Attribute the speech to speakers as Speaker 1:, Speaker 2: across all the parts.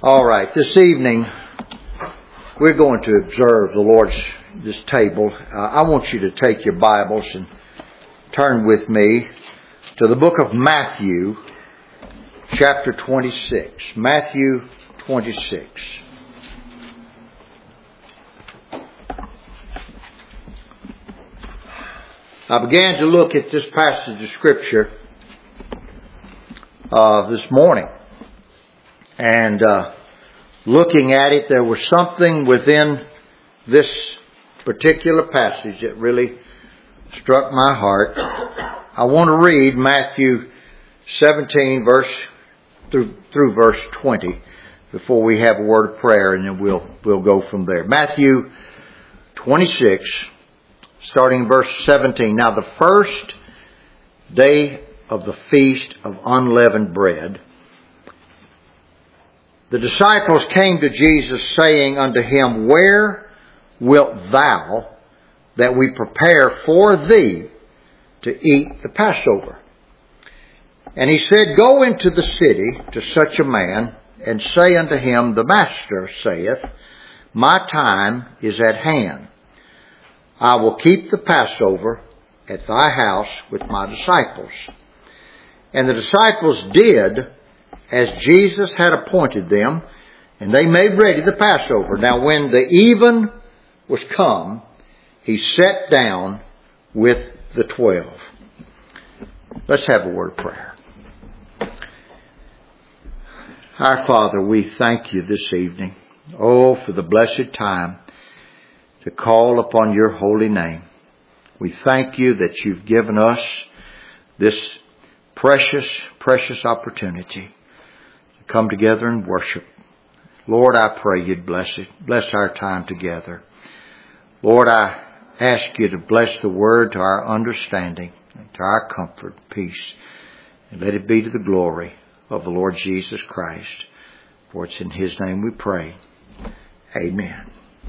Speaker 1: All right, this evening we're going to observe the Lord's this table. I want you to take your Bibles and turn with me to the book of Matthew, chapter 26. Matthew 26. I began to look at this passage of Scripture this morning. And looking at it, there was something within this particular passage that really struck my heart. I want to read Matthew 17 through verse 20 before we have a word of prayer, and then we'll go from there. Matthew 26, starting in verse 17. Now the first day of the feast of unleavened bread, the disciples came to Jesus, saying unto him, Where wilt thou that we prepare for thee to eat the Passover? And he said, Go into the city to such a man, and say unto him, The Master saith, My time is at hand. I will keep the Passover at thy house with my disciples. And the disciples did as Jesus had appointed them, and they made ready the Passover. Now when the even was come, he sat down with the 12. Let's have a word of prayer. Our Father, we thank you this evening, for the blessed time to call upon your holy name. We thank you that you've given us this precious, precious opportunity to come together and worship. Lord, I pray you'd bless it. Bless our time together. Lord, I ask you to bless the word to our understanding, and to our comfort, peace, and let it be to the glory of the Lord Jesus Christ. For it's in his name we pray. Amen.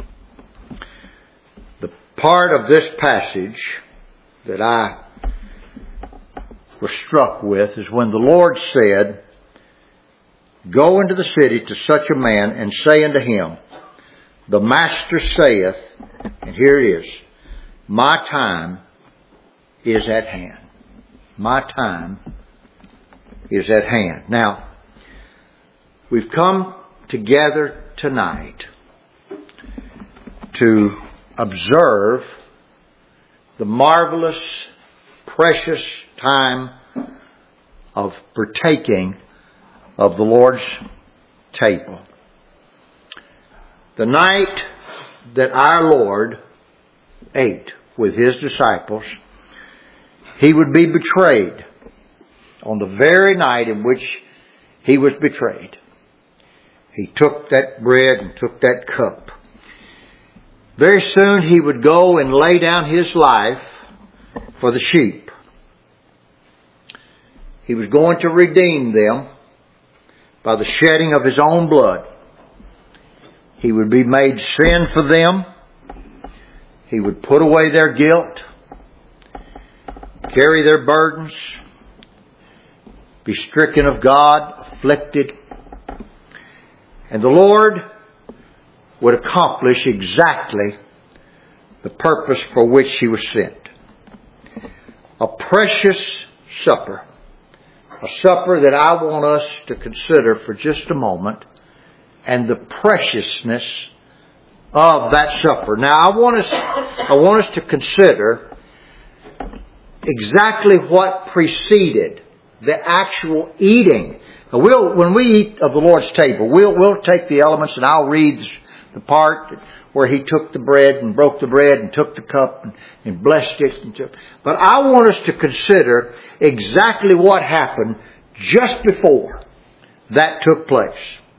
Speaker 1: The part of this passage that I was struck with is when the Lord said, Go into the city to such a man, and say unto him, The Master saith, and here it is, My time is at hand. My time is at hand. Now, we've come together tonight to observe the marvelous, precious time of partaking of the Lord's table. The night that our Lord ate with his disciples, he would be betrayed. On the very night in which he was betrayed, he took that bread and took that cup. Very soon he would go and lay down his life for the sheep. He was going to redeem them by the shedding of his own blood. He would be made sin for them. He would put away their guilt, carry their burdens, be stricken of God, afflicted. And the Lord would accomplish exactly the purpose for which he was sent. A precious supper. A supper that I want us to consider for just a moment, and the preciousness of that supper. Now, I want us to consider exactly what preceded the actual eating. Now, when we eat of the Lord's table, we'll take the elements, and I'll read the part where he took the bread and broke the bread and took the cup and blessed it. But I want us to consider exactly what happened just before that took place.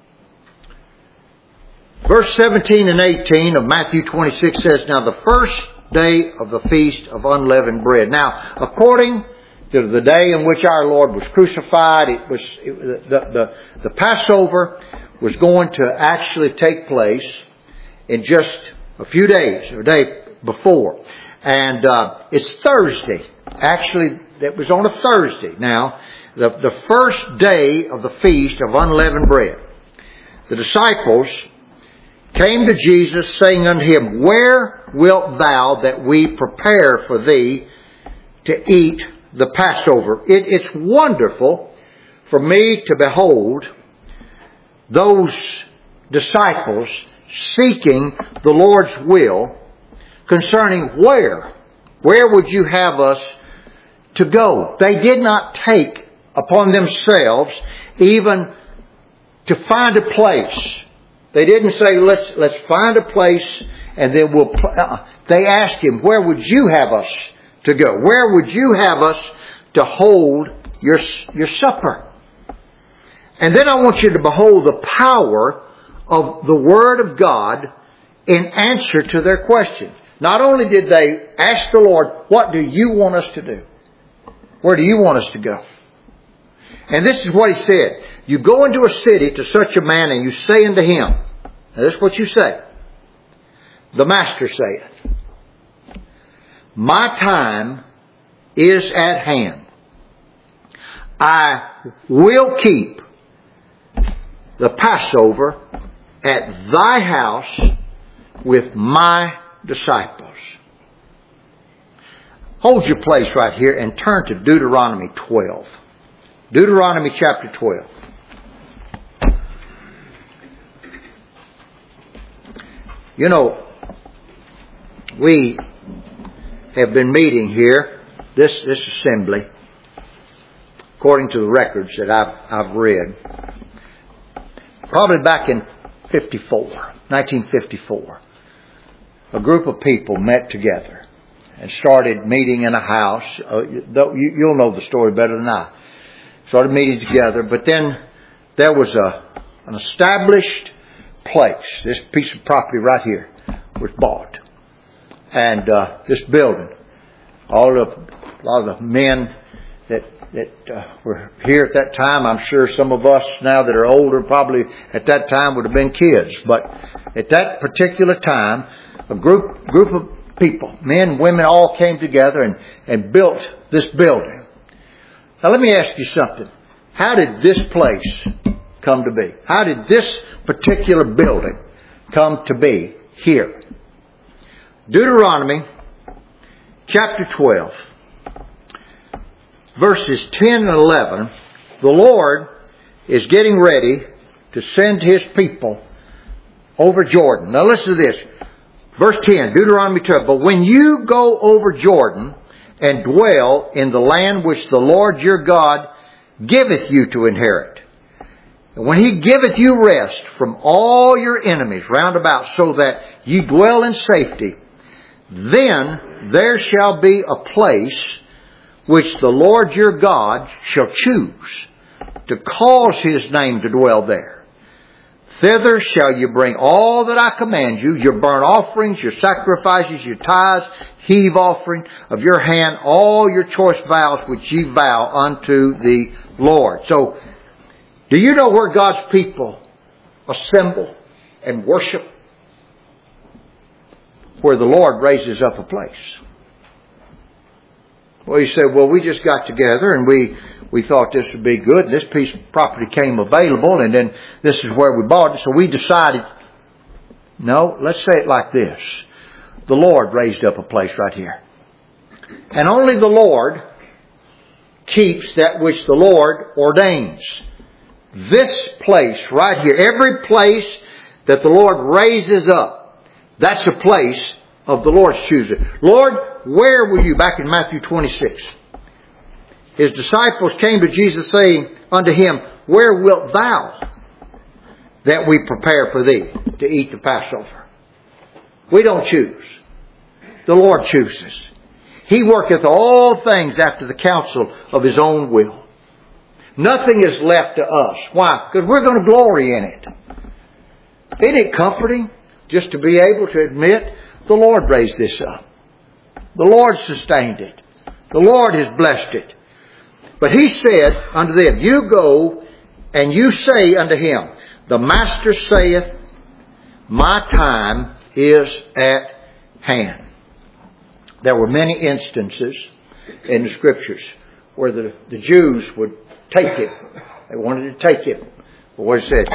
Speaker 1: Verse 17 and 18 of Matthew 26 says, Now the first day of the feast of unleavened bread. Now, according to the day in which our Lord was crucified, the Passover was going to actually take place in just a few days, or a day before. And it's Thursday. Actually, it was on a Thursday. Now, the first day of the feast of unleavened bread. the disciples came to Jesus, saying unto him, Where wilt thou that we prepare for thee to eat the Passover? It's wonderful for me to behold those disciples seeking the Lord's will concerning where would you have us to go. They did not take upon themselves even to find a place. They didn't say, let's find a place and then we'll... They asked him, where would you have us to go? Where would you have us to hold your supper? And then I want you to behold the power of the Word of God in answer to their question. Not only did they ask the Lord, what do you want us to do? Where do you want us to go? And this is what he said. You go into a city to such a man and you say unto him, now this is what you say. The Master saith, My time is at hand. I will keep the Passover at thy house with my disciples. Hold your place right here and turn to Deuteronomy 12. Deuteronomy chapter 12. You know, we have been meeting here, this assembly, according to the records that I've read, probably back in 1954. A group of people met together and started meeting in a house. You'll know the story better than I. Started meeting together, but then there was an established place. This piece of property right here was bought. And this building, a lot of the men that were here at that time, I'm sure some of us now that are older probably at that time would have been kids. But at that particular time, a group of people, men, women, all came together and built this building. Now let me ask you something. How did this place come to be? How did this particular building come to be here? Deuteronomy chapter 12, verses 10 and 11, the Lord is getting ready to send His people over Jordan. Now listen to this. Verse 10, Deuteronomy 12, But when you go over Jordan and dwell in the land which the Lord your God giveth you to inherit, and when He giveth you rest from all your enemies round about, so that ye dwell in safety, then there shall be a place which the Lord your God shall choose to cause His name to dwell there. Thither shall you bring all that I command you, your burnt offerings, your sacrifices, your tithes, heave offering of your hand, all your choice vows which ye vow unto the Lord. So, do you know where God's people assemble and worship? Where the Lord raises up a place. Well, you say, well, we just got together and we thought this would be good. This piece of property came available and then this is where we bought it. So we decided, no, let's say it like this. The Lord raised up a place right here. And only the Lord keeps that which the Lord ordains. This place right here, every place that the Lord raises up, that's a place of the Lord's choosing. Lord, where were you? Back in Matthew 26. His disciples came to Jesus saying unto Him, Where wilt thou that we prepare for thee to eat the Passover? We don't choose. The Lord chooses. He worketh all things after the counsel of His own will. Nothing is left to us. Why? Because we're going to glory in it. Isn't it comforting just to be able to admit the Lord raised this up? The Lord sustained it. The Lord has blessed it. But He said unto them, You go and you say unto him, The Master saith, My time is at hand. There were many instances in the Scriptures where the Jews would take it. They wanted to take it. But what it said,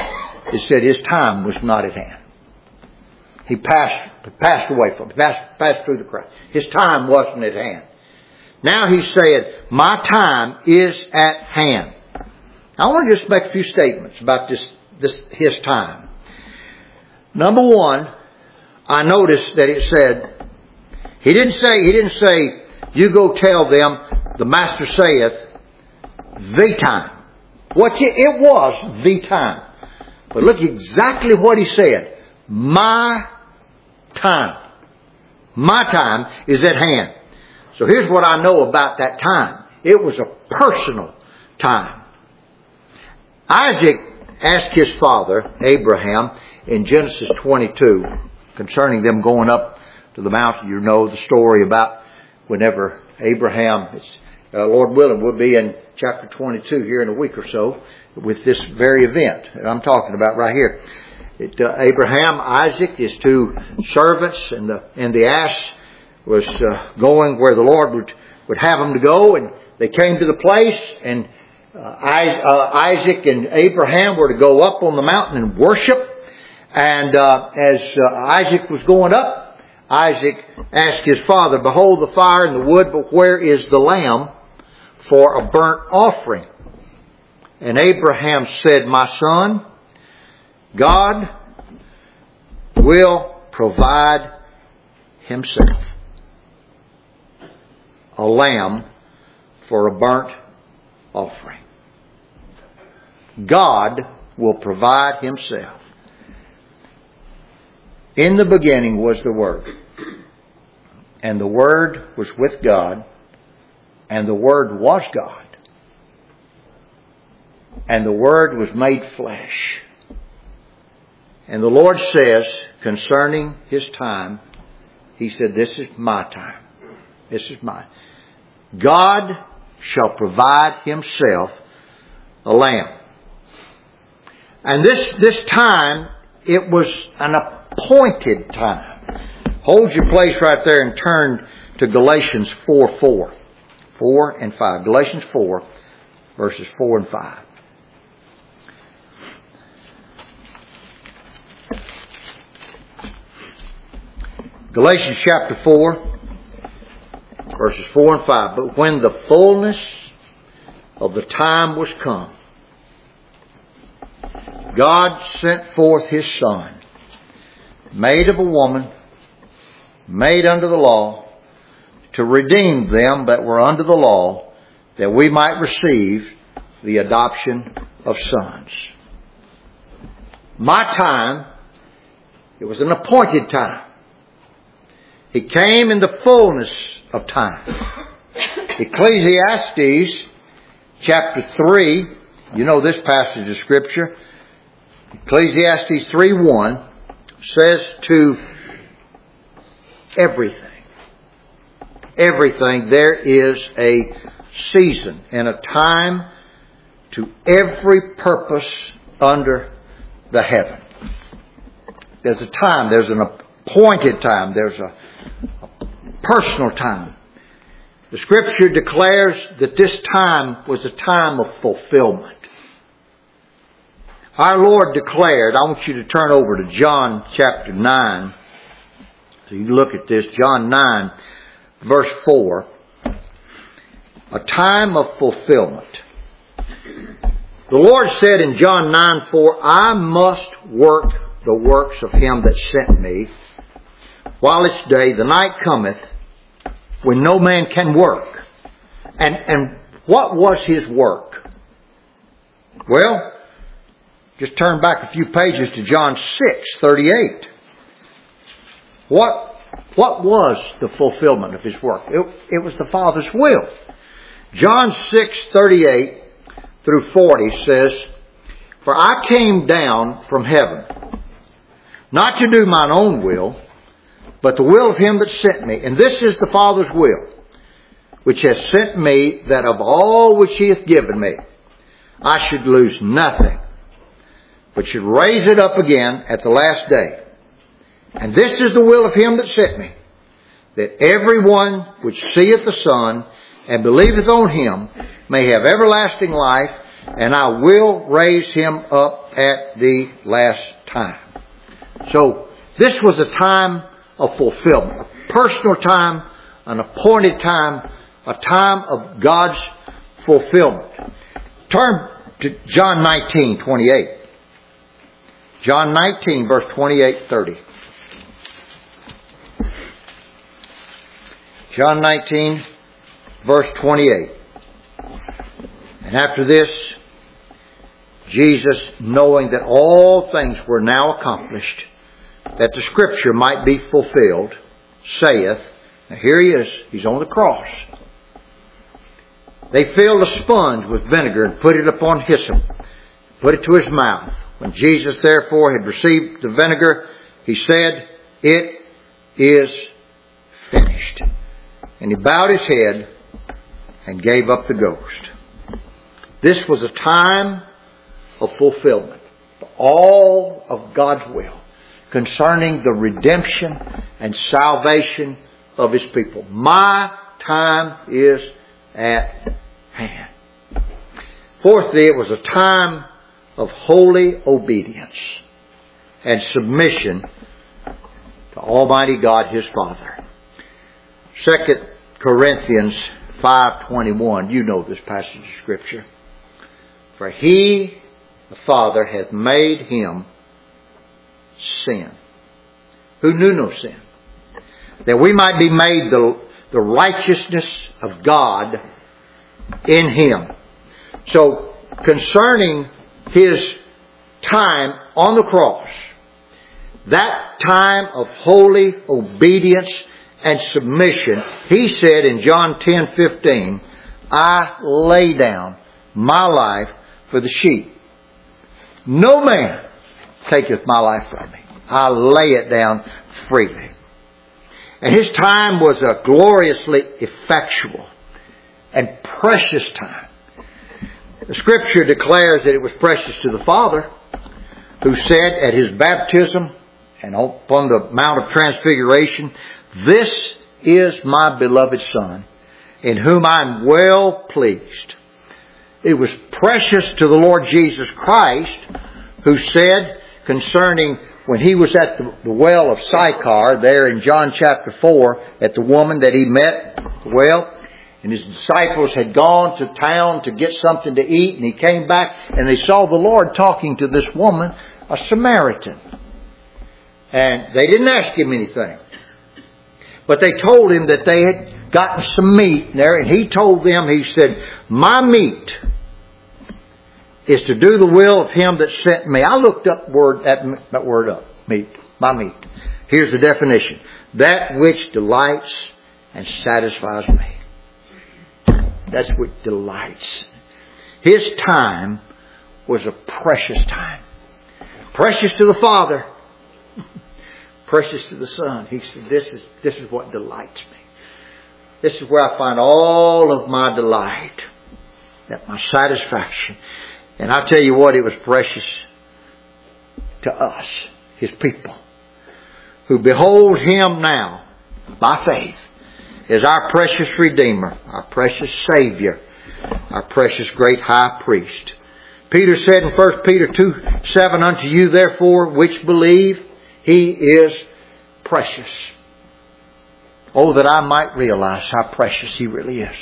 Speaker 1: it said his time was not at hand. He passed away from, passed through the crowd. His time wasn't at hand. Now he said, my time is at hand. I want to just make a few statements about his time. Number one, I noticed that it said, he didn't say, you go tell them, the Master saith, the time. It was the time. But look exactly what he said. My time. My time is at hand. So here's what I know about that time. It was a personal time. Isaac asked his father, Abraham, in Genesis 22, concerning them going up to the mountain. You know the story about whenever Abraham, Lord willing, we'll be in chapter 22 here in a week or so with this very event that I'm talking about right here. Abraham, Isaac, his two servants, and the ass was going where the Lord would have them to go, and they came to the place, and Isaac and Abraham were to go up on the mountain and worship. And as Isaac was going up, Isaac asked his father, behold the fire and the wood, but where is the lamb for a burnt offering? And Abraham said, my son, God will provide himself a lamb for a burnt offering. God will provide himself. In the beginning was the Word, and the Word was with God, and the Word was God, and the Word was made flesh. And the Lord says, concerning his time, he said, this is my time. This is mine. God shall provide himself a lamb. And this time, it was an appointed time. Hold your place right there and turn to Galatians 4:4. 4 and 5. Galatians 4, verses 4 and 5. Galatians chapter 4, verses 4 and 5. But when the fullness of the time was come, God sent forth his Son, made of a woman, made under the law, to redeem them that were under the law, that we might receive the adoption of sons. My time, it was an appointed time. He came in the fullness of time. Ecclesiastes chapter 3, you know this passage of Scripture. Ecclesiastes 3:1 says to everything, there is a season and a time to every purpose under the heaven. There's a time, there's an appointed time, there's a personal time. The Scripture declares that this time was a time of fulfillment. Our Lord declared, I want you to turn over to John chapter 9. So you look at this, John 9, verse 4. A time of fulfillment. The Lord said in John 9:4, I must work the works of him that sent me while it's day. The night cometh when no man can work. And what was his work? Well, just turn back a few pages to John 6:38. What was the fulfillment of his work? It was the Father's will. John 6:38 through 40 says, For I came down from heaven, not to do mine own will, but the will of him that sent me. And this is the Father's will, which has sent me, that of all which he hath given me, I should lose nothing, but should raise it up again at the last day. And this is the will of him that sent me, that everyone which seeth the Son and believeth on him may have everlasting life, and I will raise him up at the last time. So this was a time of fulfillment. A personal time, an appointed time, a time of God's fulfillment. Turn to John 19:28. John 19, verse 28-30. John 19, verse 28. And after this, Jesus, knowing that all things were now accomplished, that the Scripture might be fulfilled, saith, now here he is, he's on the cross. They filled a sponge with vinegar and put it upon hyssop, put it to his mouth. When Jesus therefore had received the vinegar, he said, it is finished. And he bowed his head and gave up the ghost. This was a time of fulfillment for all of God's will concerning the redemption and salvation of His people. My time is at hand. Fourthly, it was a time of holy obedience and submission to Almighty God, His Father. 2 Corinthians 5:21. You know this passage of Scripture. For He, the Father, hath made Him sin, who knew no sin, that we might be made the righteousness of God in Him. So, concerning His time on the cross, that time of holy obedience and submission, He said in John 10:15, I lay down my life for the sheep. No man taketh my life from me. I lay it down freely. And His time was a gloriously effectual and precious time. The Scripture declares that it was precious to the Father, who said at His baptism and upon the Mount of Transfiguration, this is my beloved Son, in whom I am well pleased. It was precious to the Lord Jesus Christ, who said concerning when He was at the well of Sychar, there in John chapter 4, at the woman that He met at the well, and His disciples had gone to town to get something to eat, and He came back and they saw the Lord talking to this woman, a Samaritan. And they didn't ask Him anything. But they told Him that they had gotten some meat there, and He told them, He said, my meat is to do the will of Him that sent me. I looked up that word up, meat, my meat. Here's the definition. That which delights and satisfies me. That's what delights. His time was a precious time. Precious to the Father. Precious to the Son. He said, this is what delights me. This is where I find all of my delight. That my satisfaction. And I tell you what, it was precious to us, His people, who behold Him now by faith as our precious Redeemer, our precious Savior, our precious great High Priest. Peter said in 1 Peter 2:7, unto you therefore which believe, He is precious. Oh, that I might realize how precious He really is.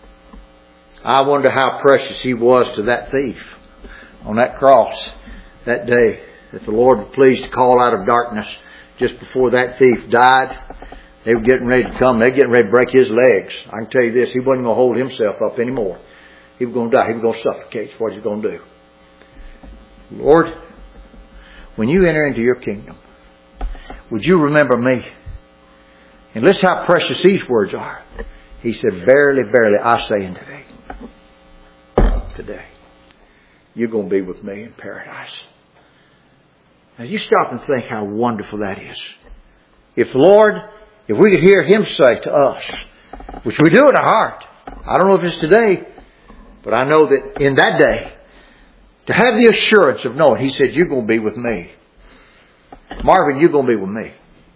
Speaker 1: I wonder how precious He was to that thief on that cross that day that the Lord was pleased to call out of darkness just before that thief died. They were getting ready to come. They were getting ready to break his legs. I can tell you this, he wasn't going to hold himself up anymore. He was going to die. He was going to suffocate. That's what he's going to do. Lord, when you enter into your kingdom, would you remember me? And listen how precious these words are. He said, verily, verily, I say unto thee, today, you're going to be with me in paradise. Now you stop and think how wonderful that is. If we could hear Him say to us, which we do in our heart, I don't know if it's today, but I know that in that day, to have the assurance of knowing, He said, you're going to be with me. Marvin, you're going to be with me.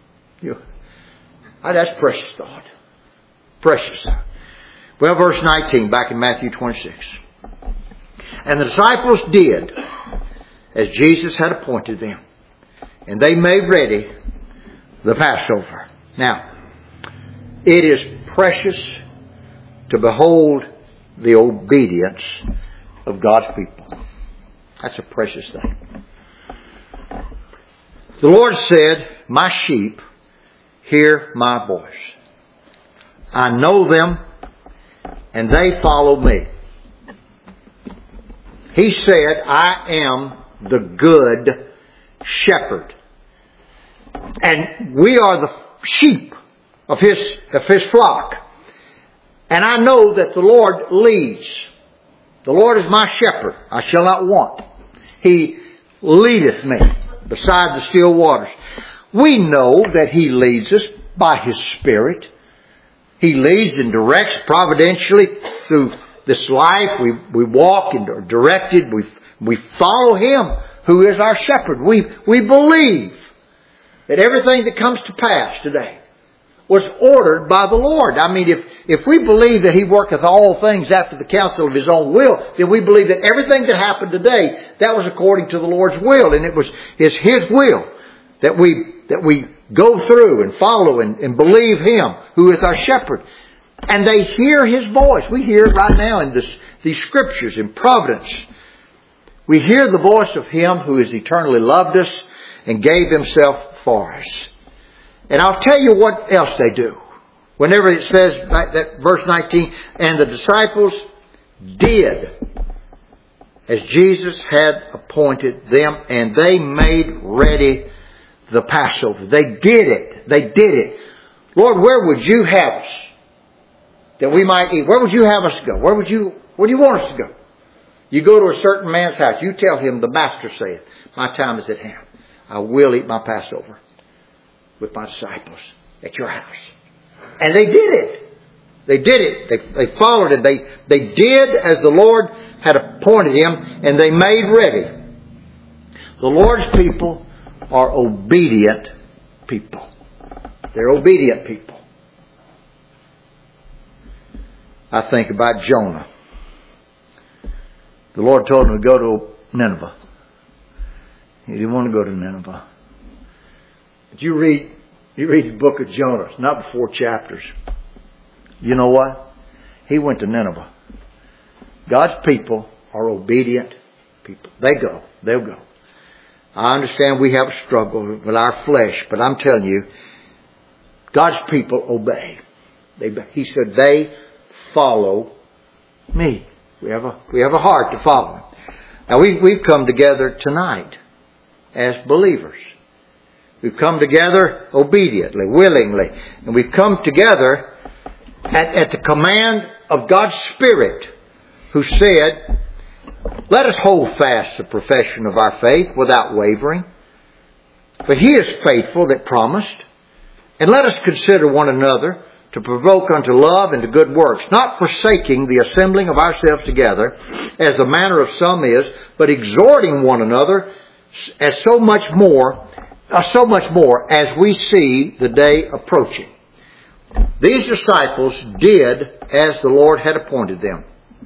Speaker 1: That's precious thought. Precious. Well, verse 19, back in Matthew 26. And the disciples did as Jesus had appointed them. And they made ready the Passover. Now, it is precious to behold the obedience of God's people. That's a precious thing. The Lord said, my sheep hear my voice. I know them and they follow me. He said, I am the good shepherd. And we are the sheep of His flock. And I know that the Lord leads. The Lord is my shepherd. I shall not want. He leadeth me beside the still waters. We know that He leads us by His Spirit. He leads and directs providentially through this life. We walk and are directed. We follow Him who is our shepherd. We believe that everything that comes to pass today was ordered by the Lord. I mean, if we believe that He worketh all things after the counsel of His own will, then we believe that everything that happened today, that was according to the Lord's will. And it's His will that we go through and follow and believe Him who is our shepherd. And they hear His voice. We hear it right now in these scriptures in Providence. We hear the voice of Him who has eternally loved us and gave Himself for us. And I'll tell you what else they do. Whenever it says, that verse 19, and the disciples did as Jesus had appointed them, and they made ready the Passover. They did it. They did it. Lord, where would you have us that we might eat? Where would you have us go? Where do you want us to go? You go to a certain man's house. You tell him, the Master saith, my time is at hand. I will eat my Passover with my disciples at your house. And they did it. They did it. They followed it. They did as the Lord had appointed him, and they made ready. The Lord's people are obedient people. They're obedient people. I think about Jonah. The Lord told him to go to Nineveh. He didn't want to go to Nineveh. But you read the book of Jonah. It's not but 4 chapters. You know what? He went to Nineveh. God's people are obedient people. They'll go. I understand we have a struggle with our flesh, but I'm telling you, God's people obey. He said, they follow me. We have a heart to follow Him. Now we've come together tonight as believers. We've come together obediently, willingly. And we've come together at the command of God's Spirit, who said, let us hold fast the profession of our faith without wavering. But He is faithful that promised. And let us consider one another to provoke unto love and to good works, not forsaking the assembling of ourselves together, as the manner of some is, but exhorting one another as so much more as we see the day approaching. These disciples did as the Lord had appointed them.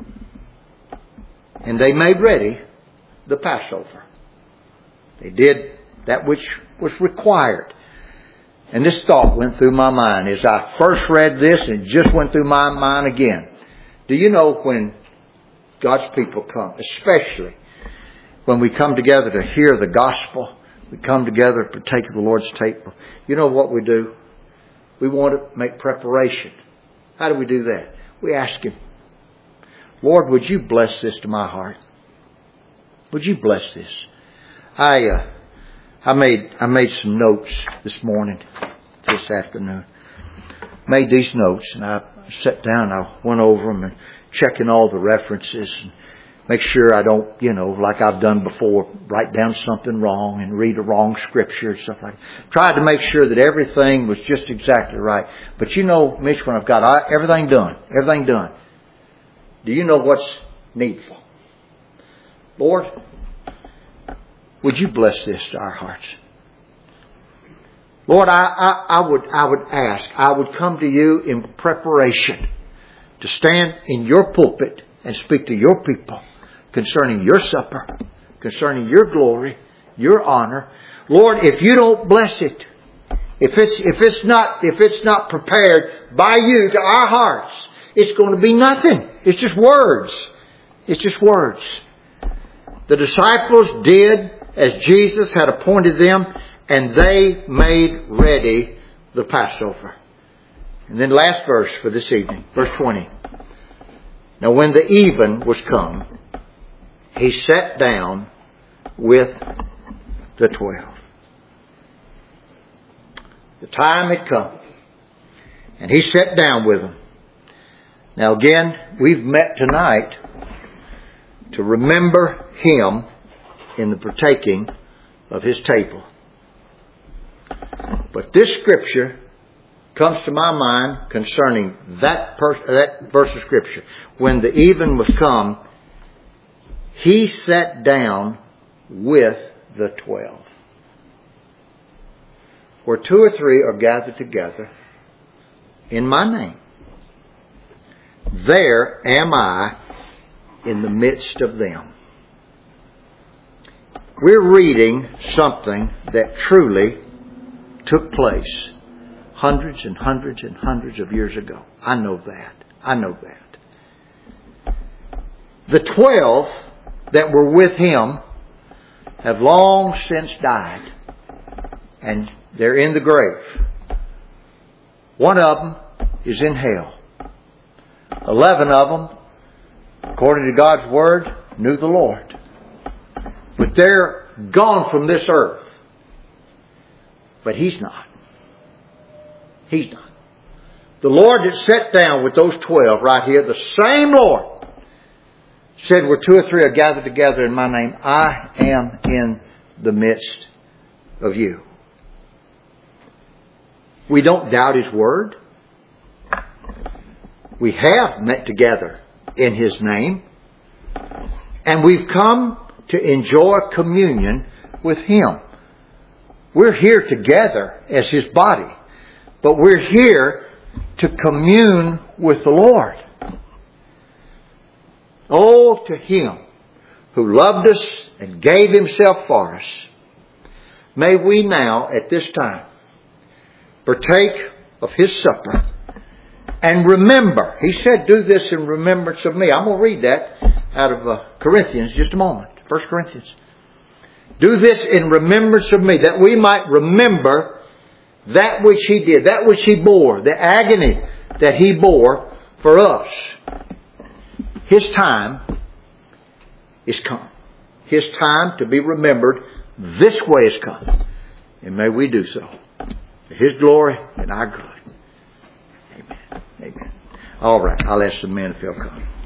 Speaker 1: And they made ready the Passover. They did that which was required. And this thought went through my mind as I first read this, and it just went through my mind again. Do you know when God's people come, especially when we come together to hear the gospel, we come together to partake of the Lord's table, you know what we do? We want to make preparation. How do we do that? We ask Him, Lord, would you bless this to my heart? Would you bless this? I made some notes this afternoon. Made these notes, and I sat down and I went over them and checking all the references and make sure I don't, like I've done before, write down something wrong and read a wrong scripture and stuff like that. Tried to make sure that everything was just exactly right. But Mitch, when I've got everything done, do you know what's needful? Lord, would you bless this to our hearts? Lord, I would come to you in preparation to stand in your pulpit and speak to your people concerning your supper, concerning your glory, your honor. Lord, if you don't bless it, if it's not prepared by you to our hearts, it's going to be nothing. It's just words. It's just words. The disciples did as Jesus had appointed them, and they made ready the Passover. And then last verse for this evening, verse 20. Now when the even was come, he sat down with the 12. The time had come, and he sat down with them. Now again, we've met tonight to remember him in the partaking of his table. But this scripture comes to my mind concerning that verse of scripture. When the even was come, he sat down with the 12. Where 2 or 3 are gathered together in my name, there am I in the midst of them. We're reading something that truly took place hundreds and hundreds and hundreds of years ago. I know that. The 12 that were with him have long since died, and they're in the grave. One of them is in hell. 11 of them, according to God's Word, knew the Lord. But they're gone from this earth. But He's not. He's not. The Lord that sat down with those 12 right here, the same Lord, said, where 2 or 3 are gathered together in my name, I am in the midst of you. We don't doubt His Word. We have met together in His name. And we've come to enjoy communion with Him. We're here together as His body. But we're here to commune with the Lord. Oh, to Him who loved us and gave Himself for us. May we now, at this time, partake of His supper and remember. He said, do this in remembrance of me. I'm going to read that out of Corinthians just a moment. 1 Corinthians. Do this in remembrance of me, that we might remember that which He did, that which He bore, the agony that He bore for us. His time is come. His time to be remembered this way has come. And may we do so. For His glory and our good. Amen. Amen. All right. I'll ask the men if they'll come.